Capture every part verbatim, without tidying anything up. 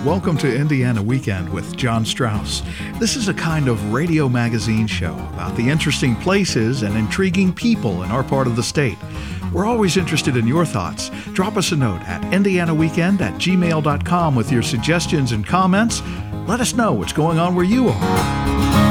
Welcome to Indiana Weekend with John Strauss. This is a kind of radio magazine show about the interesting places and intriguing people in our part of the state. We're always interested in your thoughts. Drop us a note at indianaweekend at gmail dot com with your suggestions and comments. Let us know what's going on where you are.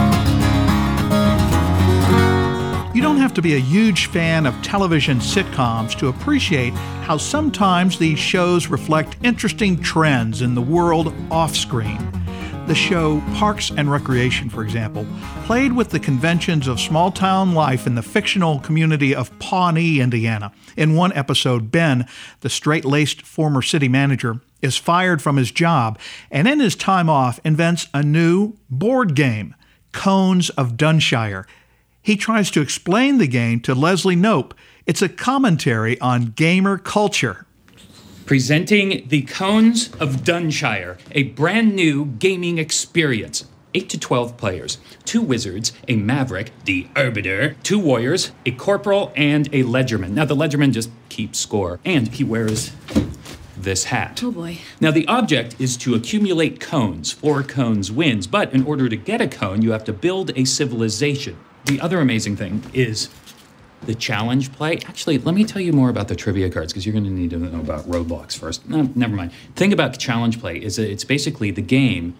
You don't have to be a huge fan of television sitcoms to appreciate how sometimes these shows reflect interesting trends in the world off-screen. The show Parks and Recreation, for example, played with the conventions of small-town life in the fictional community of Pawnee, Indiana. In one episode, Ben, the straight-laced former city manager, is fired from his job and in his time off invents a new board game, Cones of Dunshire. He tries to explain the game to Leslie Knope. It's a commentary on gamer culture. Presenting the Cones of Dunshire, a brand new gaming experience. eight to twelve players, two wizards, a maverick, the arbiter, two warriors, a corporal, and a ledgerman. Now, the ledgerman just keeps score, and he wears this hat. Oh boy. Now, the object is to accumulate cones. Four cones wins, but in order to get a cone, you have to build a civilization. The other amazing thing is the challenge play. Actually, let me tell you more about the trivia cards, because you're going to need to know about Roblox first. No, never mind. The thing about challenge play is that it's basically the game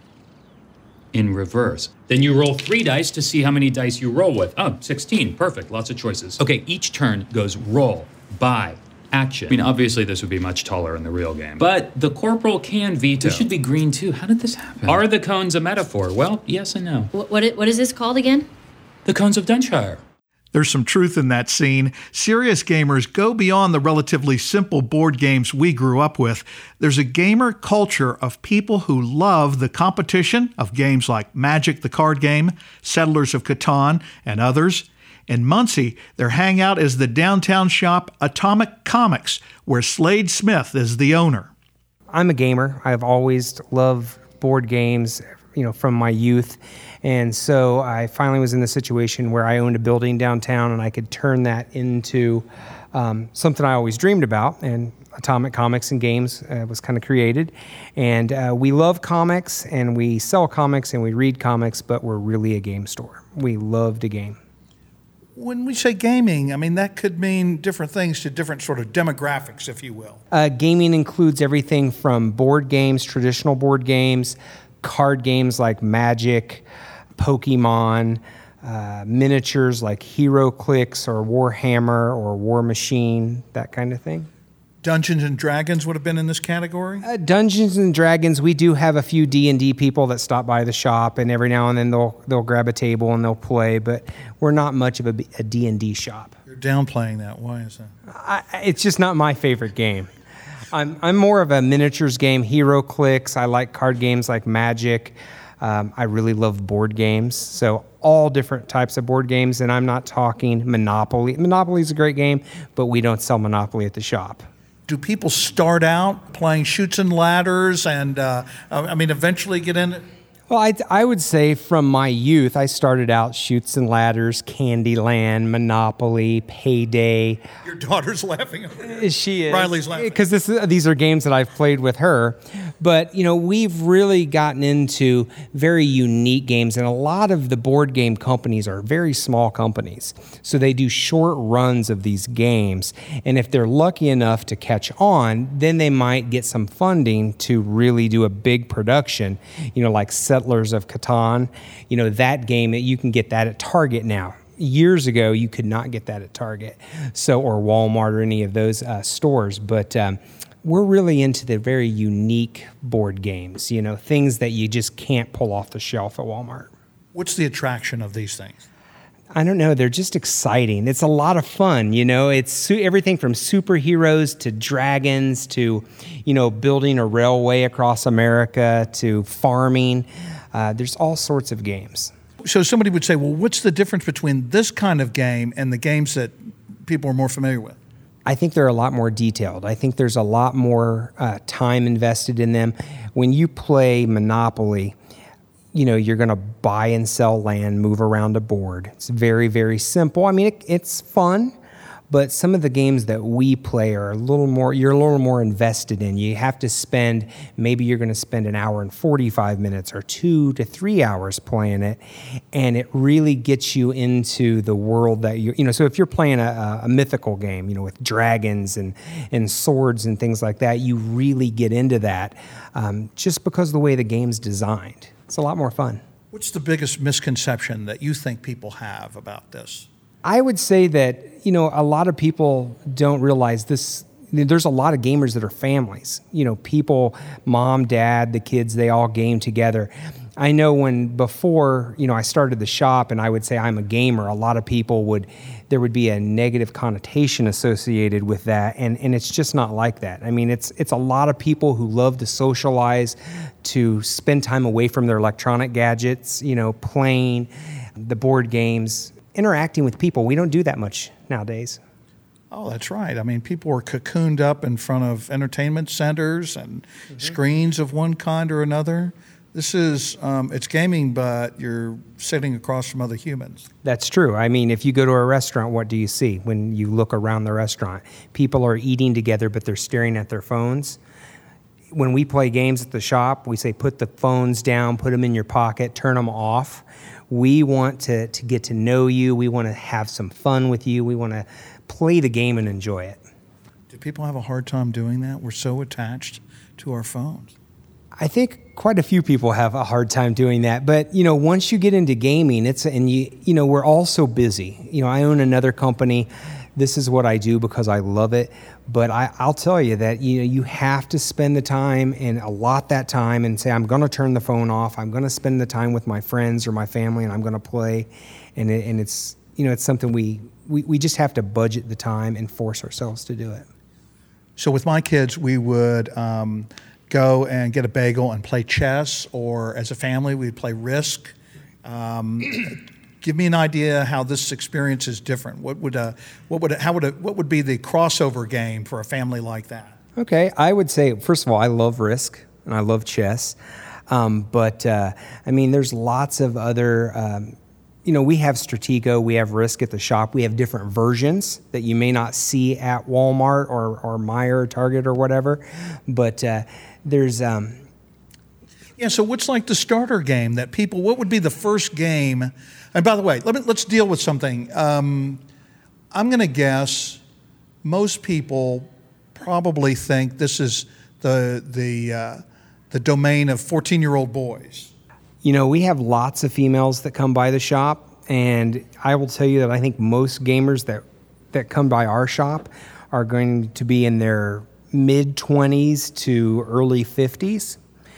in reverse. Then you roll three dice to see how many dice you roll with. Oh, sixteen. Perfect. Lots of choices. Okay, each turn goes roll, buy, action. I mean, obviously this would be much taller in the real game. But the corporal can veto. This should be green too. How did this happen? Are the cones a metaphor? Well, yes and no. What, what, what is this called again? The Cones of Dunshire. There's some truth in that scene. Serious gamers go beyond the relatively simple board games we grew up with. There's a gamer culture of people who love the competition of games like Magic the Card Game, Settlers of Catan, and others. In Muncie, their hangout is the downtown shop Atomic Comics, where Slade Smith is the owner. I'm a gamer. I've always loved board games, you know, from my youth. And so I finally was in the situation where I owned a building downtown and I could turn that into um, something I always dreamed about. And Atomic Comics and Games uh, was kind of created. And uh, we love comics and we sell comics and we read comics, but we're really a game store. We love to game. When we say gaming, I mean, that could mean different things to different sort of demographics, if you will. Uh, gaming includes everything from board games, traditional board games, card games like Magic, Pokemon, uh, miniatures like HeroClix or Warhammer or War Machine, that kind of thing. Dungeons and Dragons would have been in this category? Uh, Dungeons and Dragons, we do have a few D and D people that stop by the shop, and every now and then they'll they'll grab a table and they'll play, but we're not much of a, a D and D shop. You're downplaying that. Why is that? I, it's just not my favorite game. I'm I'm more of a miniatures game, HeroClix. I like card games like Magic. Um, I really love board games, so all different types of board games, and I'm not talking Monopoly. Monopoly is a great game, but we don't sell Monopoly at the shop. Do people start out playing Chutes and Ladders and, uh, I mean, eventually get in it? Well, I, I would say from my youth, I started out Chutes and Ladders, Candyland, Monopoly, Payday. Your daughter's laughing over here. She is. Riley's laughing. Because these are games that I've played with her. But, you know, we've really gotten into very unique games, and a lot of the board game companies are very small companies. So they do short runs of these games, and if they're lucky enough to catch on, then they might get some funding to really do a big production, you know, like Settlers of Catan. You know, that game, you can get that at Target now. Years ago, you could not get that at Target, so or Walmart or any of those uh, stores. But um, we're really into the very unique board games, you know, things that you just can't pull off the shelf at Walmart. What's the attraction of these things? I don't know. They're just exciting. It's a lot of fun, you know. It's su- everything from superheroes to dragons to, you know, building a railway across America to farming. Uh, there's all sorts of games. So somebody would say, well, what's the difference between this kind of game and the games that people are more familiar with? I think they're a lot more detailed. I think there's a lot more uh, time invested in them. When you play Monopoly, you know, you're going to buy and sell land, move around a board. It's very, very simple. I mean, it, it's fun, But some of the games that we play are a little more, you're a little more invested in. You have to spend, maybe you're going to spend an hour and forty-five minutes or two to three hours playing it. And it really gets you into the world that you, you know, so if you're playing a, a mythical game, you know, with dragons and, and swords and things like that, you really get into that um, just because of the way the game's designed. It's a lot more fun. What's the biggest misconception that you think people have about this? I would say that, you know, a lot of people don't realize this. There's a lot of gamers that are families. You know, people, mom, dad, the kids, they all game together. I know when before, you know, I started the shop and I would say I'm a gamer, a lot of people would, there would be a negative connotation associated with that. And, and it's just not like that. I mean, it's it's a lot of people who love to socialize, to spend time away from their electronic gadgets, you know, playing the board games, interacting with people. We don't do that much nowadays. Oh, that's right. I mean, people are cocooned up in front of entertainment centers and mm-hmm. screens of one kind or another. This is, um, it's gaming, but you're sitting across from other humans. That's true. I mean, if you go to a restaurant, what do you see when you look around the restaurant? People are eating together, but they're staring at their phones. When we play games at the shop, we say put the phones down, put them in your pocket, turn them off. We want to, to get to know you. We want to have some fun with you. We want to play the game and enjoy it. Do people have a hard time doing that? We're so attached to our phones. I think quite a few people have a hard time doing that. But, you know, once you get into gaming, it's, and you, you know, we're all so busy. You know, I own another company. This is what I do because I love it. But I, I'll tell you that, you know, you have to spend the time and allot that time and say, I'm going to turn the phone off. I'm going to spend the time with my friends or my family and I'm going to play. And it, and it's, you know, it's something we, we, we just have to budget the time and force ourselves to do it. So with my kids, we would um, go and get a bagel and play chess, or as a family, we'd play Risk. Um, give me an idea how this experience is different. What would a, what would a, how would a, what would be the crossover game for a family like that? Okay, I would say, first of all, I love Risk and I love chess. Um, but, uh, I mean, there's lots of other, um, you know, we have Stratego, we have Risk at the shop. We have different versions that you may not see at Walmart or, or Meijer or Target or whatever. But uh, there's... Um, yeah, so what's like the starter game that people, what would be the first game? And by the way, let me, let's deal with something. Um, I'm going to guess most people probably think this is the, the, uh, the domain of fourteen-year-old boys. You know, we have lots of females that come by the shop, and I will tell you that I think most gamers that, that come by our shop are going to be in their mid-twenties to early fifties.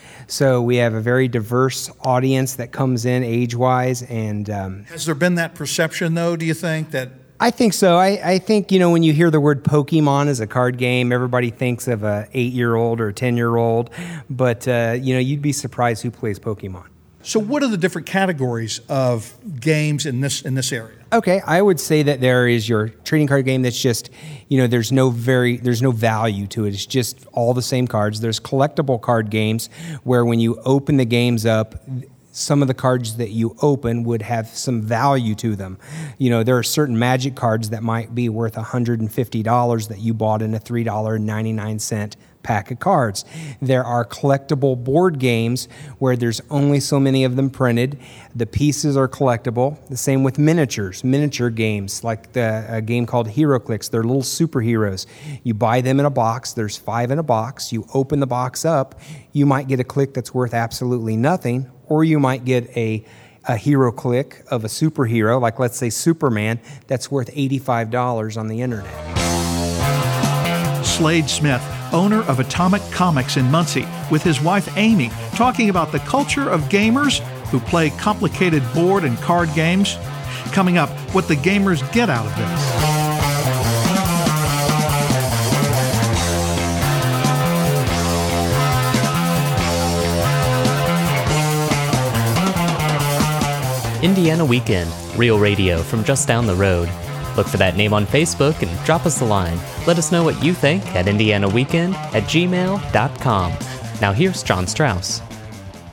So we have a very diverse audience that comes in age-wise. And um, has there been that perception, though, do you think, that... I think so. I, I think, you know, when you hear the word Pokemon as a card game, everybody thinks of a eight-year-old or a ten-year-old. But, uh, you know, you'd be surprised who plays Pokemon. So what are the different categories of games in this in this area? Okay, I would say that there is your trading card game that's just, you know, there's no very there's no value to it. It's just all the same cards. There's collectible card games where when you open the games up, some of the cards that you open would have some value to them. You know, there are certain Magic cards that might be worth one hundred fifty dollars that you bought in a three dollars and ninety-nine cents pack of cards. There are collectible board games where there's only so many of them printed. The pieces are collectible. The same with miniatures, miniature games like the a game called HeroClix. They're little superheroes. You buy them in a box. There's five in a box. You open the box up. You might get a click that's worth absolutely nothing, or you might get a a hero click of a superhero, like let's say Superman, that's worth eighty-five dollars on the internet. Slade Smith, owner of Atomic Comics in Muncie, with his wife Amy, talking about the culture of gamers who play complicated board and card games. Coming up, what the gamers get out of this. Indiana Weekend, real radio from just down the road. Look for that name on Facebook and drop us a line. Let us know what you think at indiana weekend at gmail dot com. Now here's John Strauss.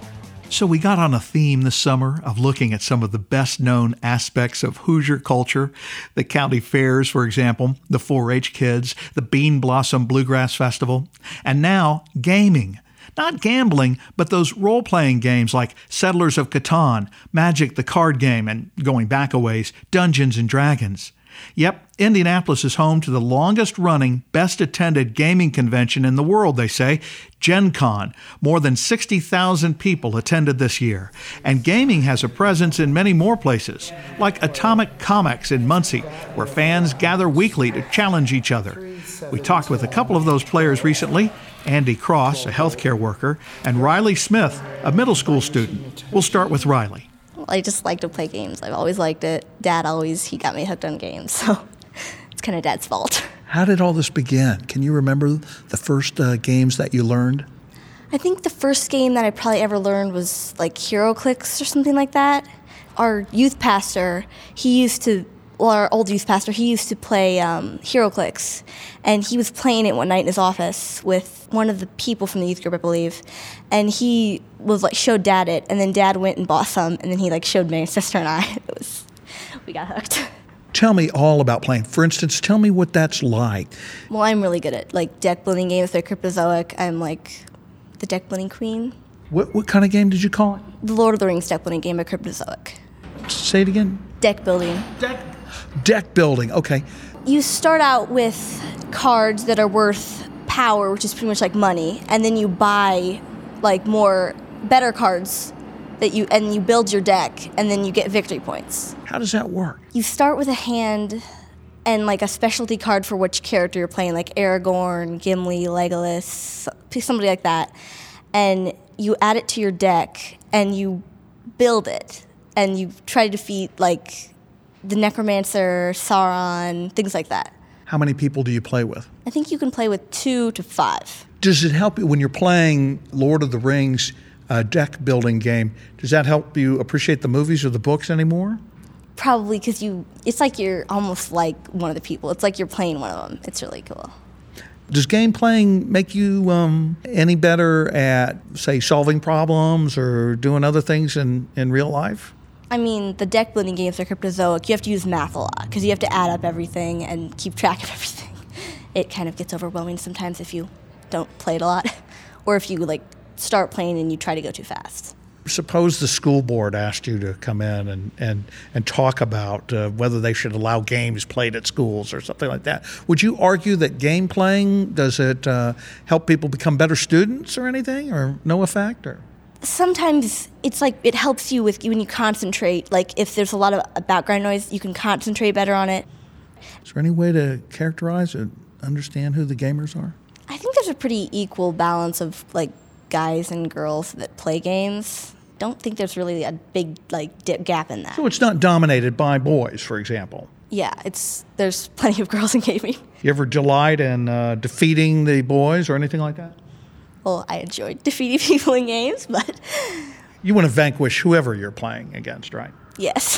So we got on a theme this summer of looking at some of the best-known aspects of Hoosier culture, the county fairs, for example, the four H kids, the Bean Blossom Bluegrass Festival, and now gaming. Not gambling, but those role-playing games like Settlers of Catan, Magic the Card Game, and going back a ways, Dungeons and Dragons. Yep, Indianapolis is home to the longest-running, best-attended gaming convention in the world, they say, Gen Con. More than sixty thousand people attended this year. And gaming has a presence in many more places, like Atomic Comics in Muncie, where fans gather weekly to challenge each other. We talked with a couple of those players recently, Andy Cross, a healthcare worker, and Riley Smith, a middle school student. We'll start with Riley. I just like to play games. I've always liked it. Dad always, he got me hooked on games, so it's kind of Dad's fault. How did all this begin? Can you remember the first uh, games that you learned? I think the first game that I probably ever learned was like HeroClix or something like that. Our youth pastor, he used to, well, our old youth pastor, he used to play um, HeroClix, and he was playing it one night in his office with one of the people from the youth group, I believe, and he was like showed Dad it, and then Dad went and bought some, and then he like showed my sister and I. It was, we got hooked. Tell me all about playing. For instance, tell me what that's like. Well, I'm really good at like deck building games by Cryptozoic. I'm like the deck building queen. What what kind of game did you call it? The Lord of the Rings deck building game by Cryptozoic. Say it again. Deck building. Deck deck building. Okay. You start out with cards that are worth power, which is pretty much like money, and then you buy like more better cards that you and you build your deck, and then you get victory points. How does that work? You start with a hand and like a specialty card for which character you're playing, like Aragorn, Gimli, Legolas, somebody like that, and you add it to your deck and you build it, and you try to defeat like the Necromancer, Sauron, things like that. How many people do you play with? I think you can play with two to five. Does it help you when you're playing Lord of the Rings uh, deck building game? Does that help you appreciate the movies or the books anymore? Probably, because you, it's like you're almost like one of the people. It's like you're playing one of them. It's really cool. Does game playing make you um, any better at, say, solving problems or doing other things in, in real life? I mean, the deck building games are Cryptozoic. You have to use math a lot because you have to add up everything and keep track of everything. It kind of gets overwhelming sometimes if you don't play it a lot, or if you like start playing and you try to go too fast. Suppose the school board asked you to come in and, and, and talk about uh, whether they should allow games played at schools or something like that. Would you argue that game playing, does it uh, help people become better students or anything, or no effect? Or? Sometimes it's like it helps you with when you concentrate. Like if there's a lot of background noise, you can concentrate better on it. Is there any way to characterize or understand who the gamers are? I think there's a pretty equal balance of like guys and girls that play games. Don't think there's really a big like dip gap in that. So it's not dominated by boys, for example. Yeah, it's there's plenty of girls in gaming. You ever delight in uh, defeating the boys or anything like that? Well, I enjoyed defeating people in games, but you want to vanquish whoever you're playing against, right? Yes.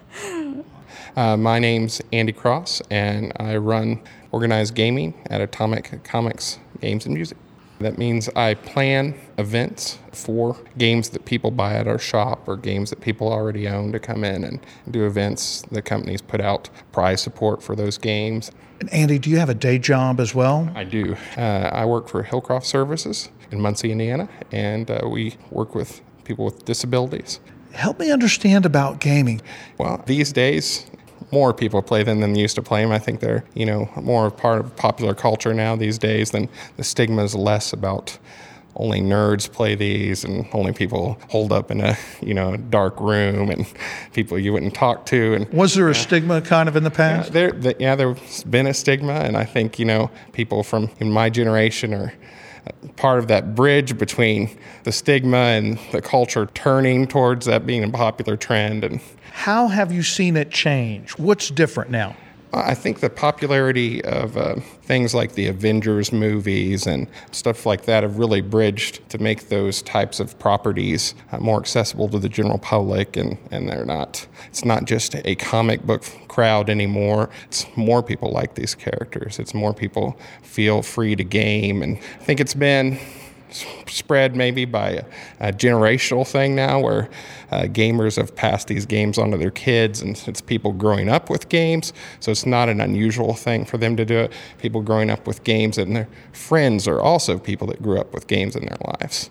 uh, my name's Andy Cross, and I run organized gaming at Atomic Comics Games and Music. That means I plan events for games that people buy at our shop or games that people already own to come in and do events. The companies put out prize support for those games. And Andy, do you have a day job as well? I do. Uh, I work for Hillcroft Services in Muncie, Indiana, and uh, we work with people with disabilities. Help me understand about gaming. Well, these days, more people play them than used to play them. I think they're, you know, more part of popular culture now these days. Than the stigma is less about only nerds play these and only people holed up in a, you know, dark room and people you wouldn't talk to. And was there a uh, stigma kind of in the past? Yeah, there, the, yeah, there's been a stigma, and I think, you know, people from in my generation are part of that bridge between the stigma and the culture turning towards that being a popular trend. And how have you seen it change? What's different now? I think the popularity of uh, things like the Avengers movies and stuff like that have really bridged to make those types of properties uh, more accessible to the general public, and, and they're not, it's not just a comic book crowd anymore. It's more people like these characters. It's more people feel free to game, and I think it's been spread maybe by a, a generational thing now where uh, gamers have passed these games on to their kids, and it's people growing up with games, so it's not an unusual thing for them to do it. People growing up with games, and their friends are also people that grew up with games in their lives.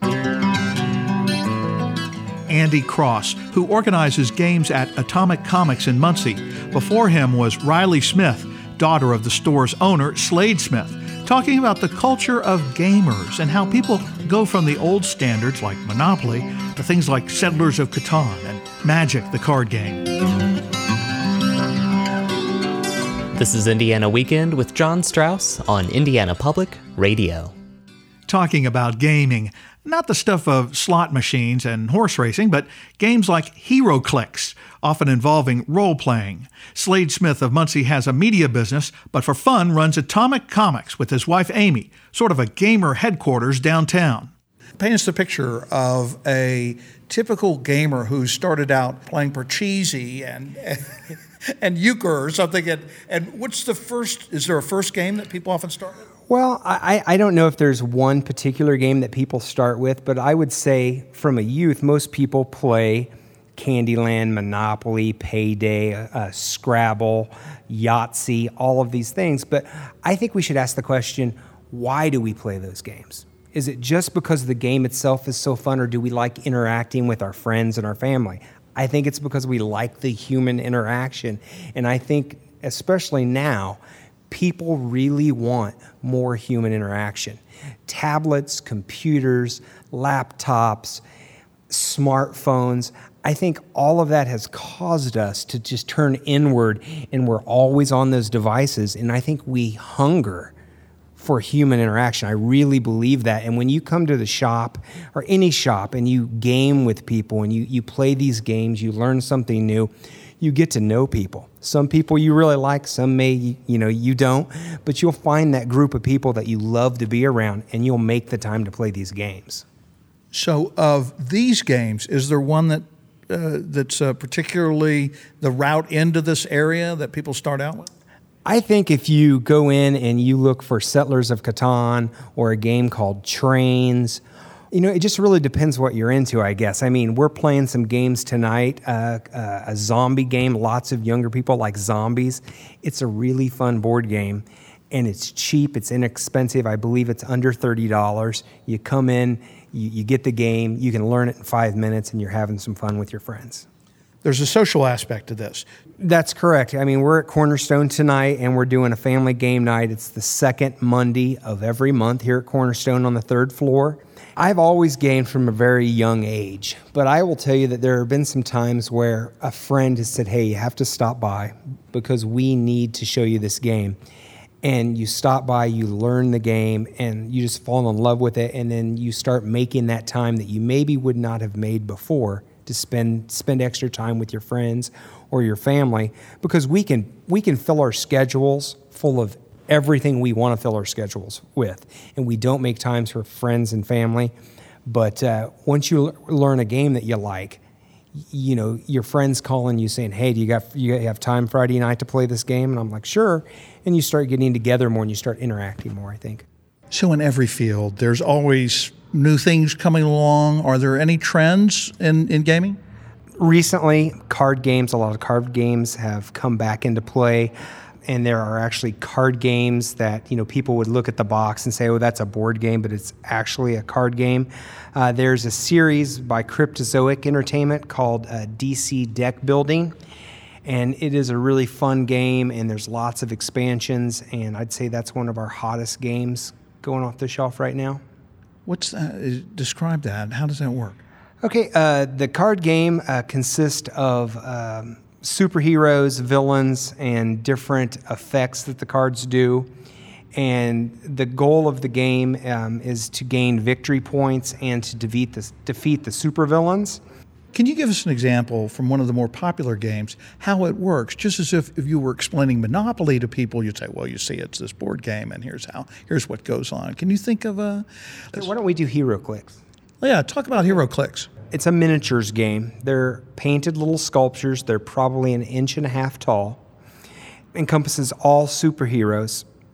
Andy Cross, who organizes games at Atomic Comics in Muncie. Before him was Riley Smith, daughter of the store's owner, Slade Smith, talking about the culture of gamers and how people go from the old standards like Monopoly to things like Settlers of Catan and Magic, the card game. This is Indiana Weekend with John Strauss on Indiana Public Radio. Talking about gaming, not the stuff of slot machines and horse racing, but games like HeroClix, often involving role-playing. Slade Smith of Muncie has a media business, but for fun runs Atomic Comics with his wife Amy, sort of a gamer headquarters downtown. Paint us the picture of a typical gamer who started out playing Parcheesi and and euchre or something. And, and what's the first, is there a first game that people often start with? Well, I, I don't know if there's one particular game that people start with, but I would say from a youth, most people play Candyland, Monopoly, Payday, uh, Scrabble, Yahtzee, all of these things. But I think we should ask the question, why do we play those games? Is it just because the game itself is so fun, or do we like interacting with our friends and our family? I think it's because we like the human interaction. And I think, especially now, people really want more human interaction. Tablets, computers, laptops, smartphones, I think all of that has caused us to just turn inward, and we're always on those devices, and I think we hunger for human interaction. I really believe that. And when you come to the shop or any shop and you game with people and you, you play these games, you learn something new, you get to know people. Some people you really like, some may, you know, you don't, but you'll find that group of people that you love to be around, and you'll make the time to play these games. So of these games, is there one that uh, that's uh, particularly the route into this area that people start out with? I think if you go in and you look for Settlers of Catan or a game called Trains, you know, it just really depends what you're into, I guess. I mean, we're playing some games tonight, uh, uh, a zombie game. Lots of younger people like zombies. It's a really fun board game, and it's cheap. It's inexpensive. I believe it's under thirty dollars. You come in, you, you get the game, you can learn it in five minutes, and you're having some fun with your friends. There's a social aspect to this. That's correct. I mean, we're at Cornerstone tonight, and we're doing a family game night. It's the second Monday of every month here at Cornerstone on the third floor. I've always gamed from a very young age, but I will tell you that there have been some times where a friend has said, hey, you have to stop by because we need to show you this game. And you stop by, you learn the game, and you just fall in love with it, and then you start making that time that you maybe would not have made before to spend spend extra time with your friends or your family, because we can we can fill our schedules full of everything we want to fill our schedules with, and we don't make times for friends and family. But uh, once you l- learn a game that you like, you know, your friends calling you saying, hey, do you got you have time Friday night to play this game? And I'm like, sure. And you start getting together more and you start interacting more, I think. So in every field, there's always new things coming along. Are there any trends in, in gaming? Recently, card games, a lot of card games have come back into play. And there are actually card games that, you know, people would look at the box and say, oh, that's a board game, but it's actually a card game. Uh, there's a series by Cryptozoic Entertainment called uh, D C Deck Building. And it is a really fun game, and there's lots of expansions. And I'd say that's one of our hottest games going off the shelf right now. What's that? Describe that. How does that work? Okay, uh, the card game uh, consists of um, superheroes, villains, and different effects that the cards do. And the goal of the game um, is to gain victory points and to defeat the, defeat the supervillains. Can you give us an example from one of the more popular games, how it works? Just as if, if you were explaining Monopoly to people, you'd say, well, you see, it's this board game, and here's how, here's what goes on. Can you think of a... Okay, why don't we do HeroClix? Yeah, talk about HeroClix. It's a miniatures game. They're painted little sculptures. They're probably an inch and a half tall. Encompasses all superheroes.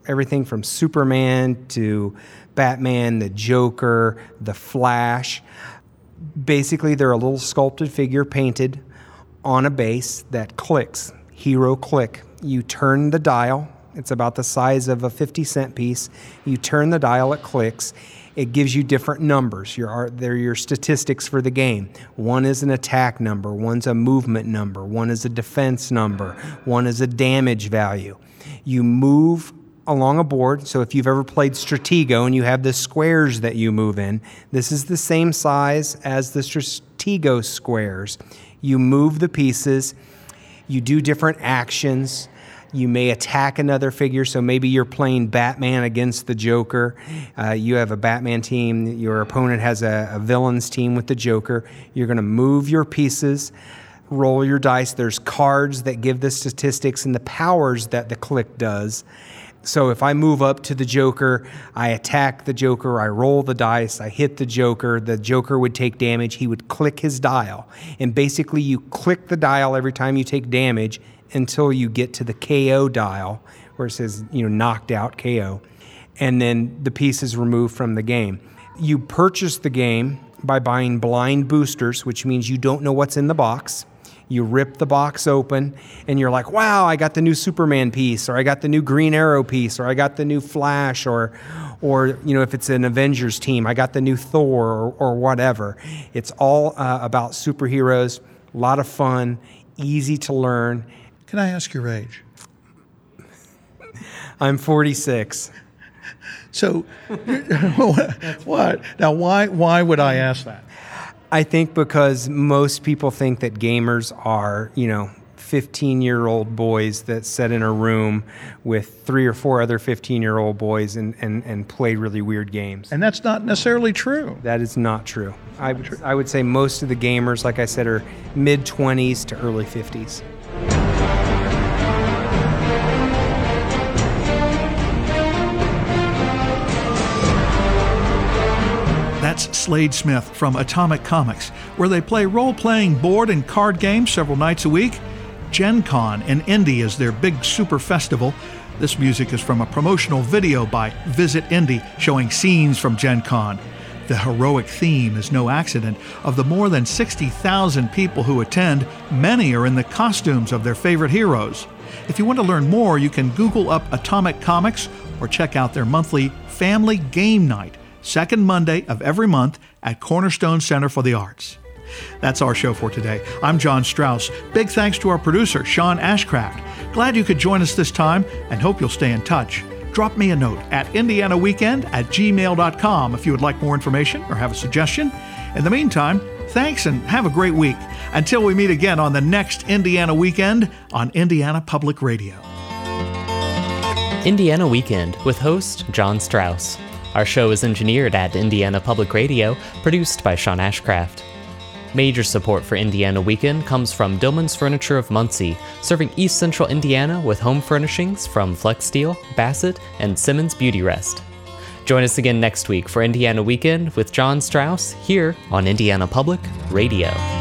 everything from Superman to Batman, the Joker, the Flash. Basically, they're a little sculpted figure painted on a base that clicks, hero click. You turn the dial. It's about the size of a fifty cent piece. You turn the dial, it clicks. It gives you different numbers. Your, they're your statistics for the game. One is an attack number. One's a movement number. One is a defense number. One is a damage value. You move along a board. So if you've ever played Stratego and you have the squares that you move in, this is the same size as the Stratego squares. You move the pieces. You do different actions. You may attack another figure, so maybe you're playing Batman against the Joker. Uh, you have a Batman team. Your opponent has a, a villain's team with the Joker. You're going to move your pieces, roll your dice. There's cards that give the statistics and the powers that the click does. So if I move up to the Joker, I attack the Joker, I roll the dice, I hit the Joker, the Joker would take damage, he would click his dial. And basically you click the dial every time you take damage until you get to the K O dial, where it says, you know, knocked out K O. And then the piece is removed from the game. You purchase the game by buying blind boosters, which means you don't know what's in the box. You rip the box open, and you're like, wow, I got the new Superman piece, or I got the new Green Arrow piece, or I got the new Flash, or, or you know, if it's an Avengers team, I got the new Thor, or, or whatever. It's all uh, about superheroes, a lot of fun, easy to learn. Can I ask your age? I'm forty-six. So, what? Now, why, why would I ask that? I think because most people think that gamers are, you know, fifteen-year-old boys that sat in a room with three or four other fifteen-year-old boys and, and, and play really weird games. And that's not necessarily true. That is not true. I, I would say most of the gamers, like I said, are mid-twenties to early fifties. That's Slade Smith from Atomic Comics, where they play role-playing board and card games several nights a week. Gen Con in Indy is their big super festival. This music is from a promotional video by Visit Indy showing scenes from Gen Con. The heroic theme is no accident. Of the more than sixty thousand people who attend, many are in the costumes of their favorite heroes. If you want to learn more, you can Google up Atomic Comics or check out their monthly Family Game Night, second Monday of every month at Cornerstone Center for the Arts. That's our show for today. I'm John Strauss. Big thanks to our producer, Sean Ashcraft. Glad you could join us this time and hope you'll stay in touch. Drop me a note at indiana weekend at gmail dot com if you would like more information or have a suggestion. In the meantime, thanks and have a great week. Until we meet again on the next Indiana Weekend on Indiana Public Radio. Indiana Weekend with host John Strauss. Our show is engineered at Indiana Public Radio, produced by Sean Ashcraft. Major support for Indiana Weekend comes from Dillman's Furniture of Muncie, serving East Central Indiana with home furnishings from Flex Steel, Bassett, and Simmons Beauty Rest. Join us again next week for Indiana Weekend with John Strauss here on Indiana Public Radio.